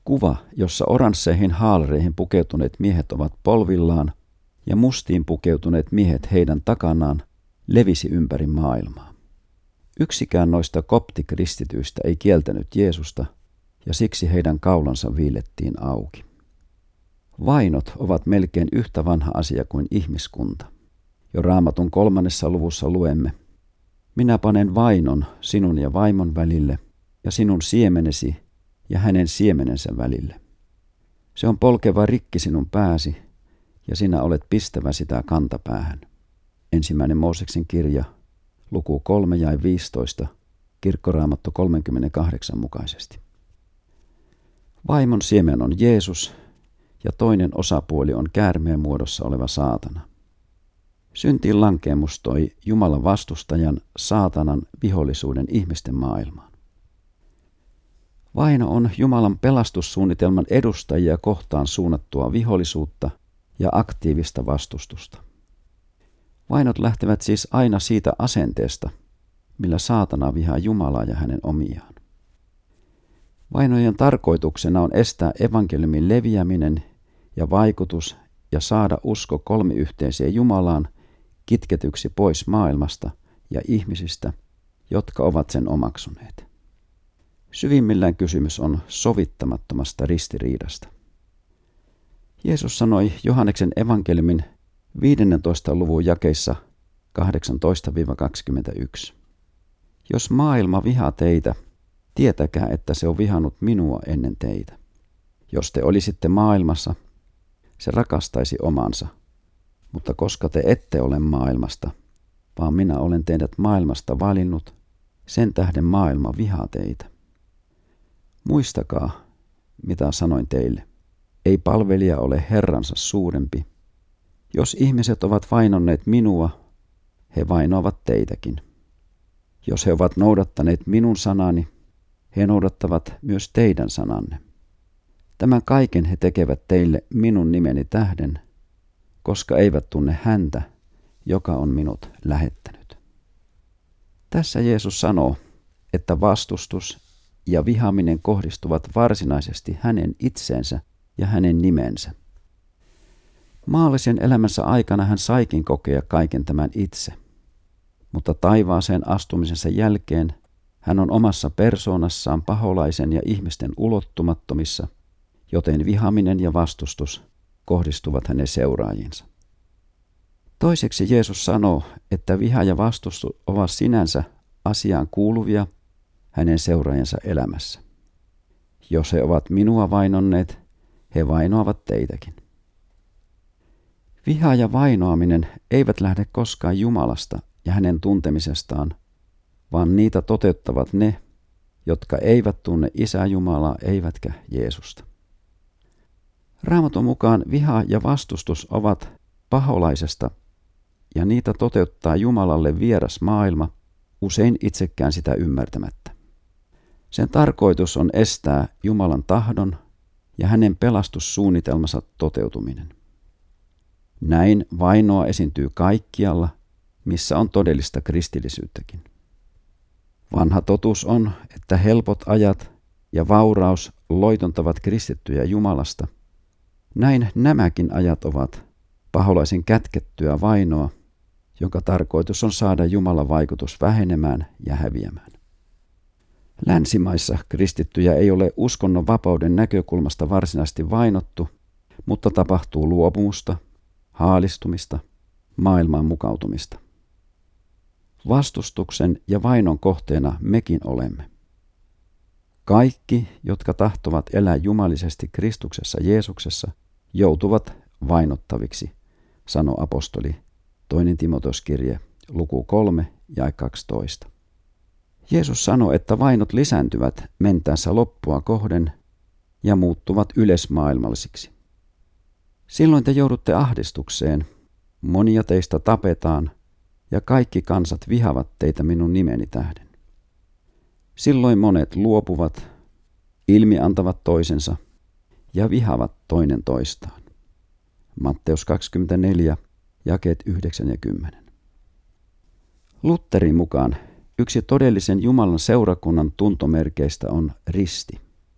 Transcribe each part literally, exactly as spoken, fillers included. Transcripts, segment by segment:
Kuva, jossa oransseihin haalareihin pukeutuneet miehet ovat polvillaan ja mustiin pukeutuneet miehet heidän takanaan, levisi ympäri maailmaa. Yksikään noista koptikristityistä ei kieltänyt Jeesusta, ja siksi heidän kaulansa viilettiin auki. Vainot ovat melkein yhtä vanha asia kuin ihmiskunta. Jo Raamatun kolmannessa luvussa luemme: minä panen vainon sinun ja vaimon välille, ja sinun siemenesi ja hänen siemenensä välille. Se on polkeva rikki sinun pääsi, ja sinä olet pistävä sitä kantapäähän. Ensimmäinen Mooseksen kirja, luku kolme jae viisitoista, Kirkkoraamattu kolmekymmentäkahdeksan mukaisesti. Vaimon siemen on Jeesus, ja toinen osapuoli on käärmeen muodossa oleva saatana. Syntiin lankeemus toi Jumalan vastustajan, saatanan, vihollisuuden ihmisten maailmaan. Vaino on Jumalan pelastussuunnitelman edustajia kohtaan suunnattua vihollisuutta ja aktiivista vastustusta. Vainot lähtevät siis aina siitä asenteesta, millä saatana vihaa Jumalaa ja hänen omiaan. Vainojen tarkoituksena on estää evankeliumin leviäminen ja vaikutus ja saada usko kolmiyhteiseen Jumalaan kitketyksi pois maailmasta ja ihmisistä, jotka ovat sen omaksuneet. Syvimmillään kysymys on sovittamattomasta ristiriidasta. Jeesus sanoi Johanneksen evankeliumin viidennentoista luvun jakeissa kahdeksantoista kaksikymmentäyksi. Jos maailma vihaa teitä, tietäkää, että se on vihannut minua ennen teitä. Jos te olisitte maailmassa, se rakastaisi omansa. Mutta koska te ette ole maailmasta, vaan minä olen teidät maailmasta valinnut, sen tähden maailma vihaa teitä. Muistakaa, mitä sanoin teille. Ei palvelija ole Herransa suurempi. Jos ihmiset ovat vainonneet minua, he vainoavat teitäkin. Jos he ovat noudattaneet minun sanani, he noudattavat myös teidän sananne. Tämän kaiken he tekevät teille minun nimeni tähden, koska eivät tunne häntä, joka on minut lähettänyt. Tässä Jeesus sanoo, että vastustus ja vihaaminen kohdistuvat varsinaisesti hänen itseensä ja hänen nimensä. Maallisen elämänsä aikana hän saikin kokea kaiken tämän itse, mutta taivaaseen astumisensa jälkeen hän on omassa persoonassaan paholaisen ja ihmisten ulottumattomissa, joten vihaaminen ja vastustus kohdistuvat hänen seuraajinsa. Toiseksi Jeesus sanoo, että viha ja vastustus ovat sinänsä asiaan kuuluvia hänen seuraajansa elämässä. Jos he ovat minua vainonneet, he vainoavat teitäkin. Viha ja vainoaminen eivät lähde koskaan Jumalasta ja hänen tuntemisestaan, vaan niitä toteuttavat ne, jotka eivät tunne Isää Jumalaa eivätkä Jeesusta. Raamatun mukaan viha ja vastustus ovat paholaisesta, ja niitä toteuttaa Jumalalle vieras maailma, usein itsekään sitä ymmärtämättä. Sen tarkoitus on estää Jumalan tahdon ja hänen pelastussuunnitelmansa toteutuminen. Näin vainoa esiintyy kaikkialla, missä on todellista kristillisyyttäkin. Vanha totuus on, että helpot ajat ja vauraus loitontavat kristittyjä Jumalasta. Näin nämäkin ajat ovat paholaisen kätkettyä vainoa, jonka tarkoitus on saada Jumalan vaikutus vähenemään ja häviämään. Länsimaissa kristittyjä ei ole uskonnon vapauden näkökulmasta varsinaisesti vainottu, mutta tapahtuu luopumusta, haalistumista, maailmaan mukautumista. Vastustuksen ja vainon kohteena mekin olemme. Kaikki, jotka tahtovat elää jumalisesti Kristuksessa Jeesuksessa, joutuvat vainottaviksi, sanoo apostoli toinen Timoteoskirje, luku kolme jae kaksitoista. Jeesus sanoi, että vainot lisääntyvät mentäessä loppua kohden ja muuttuvat yleismaailmallisiksi. Silloin te joudutte ahdistukseen, monia teistä tapetaan ja kaikki kansat vihavat teitä minun nimeni tähden. Silloin monet luopuvat, ilmiantavat toisensa ja vihavat toinen toistaan. Matteus kaksikymmentäneljä, jakeet yhdeksän ja kymmenen. Lutherin mukaan yksi todellisen Jumalan seurakunnan tuntomerkeistä on risti.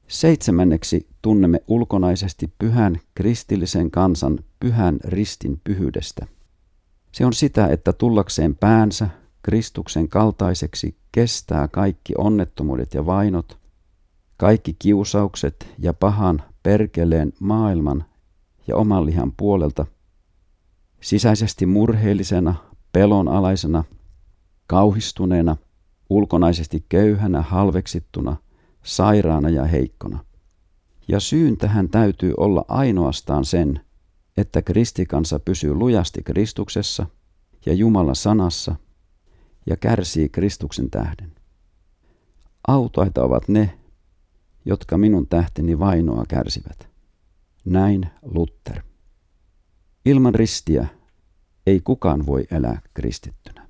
Seitsemänneksi tunnemme ulkonaisesti pyhän kristillisen kansan pyhän ristin pyhyydestä. Se on sitä, että tullakseen päänsä Kristuksen kaltaiseksi kestää kaikki onnettomuudet ja vainot, kaikki kiusaukset ja pahan perkeleen maailman ja oman lihan puolelta, sisäisesti murheellisena, pelonalaisena, kauhistuneena, ulkonaisesti köyhänä, halveksittuna, sairaana ja heikkona. Ja syyn tähän täytyy olla ainoastaan sen, että kristikansa pysyy lujasti Kristuksessa ja Jumalan sanassa ja kärsii Kristuksen tähden. Autaita ovat ne, jotka minun tähteni vainoa kärsivät. Näin Luther. Ilman ristiä ei kukaan voi elää kristittynä.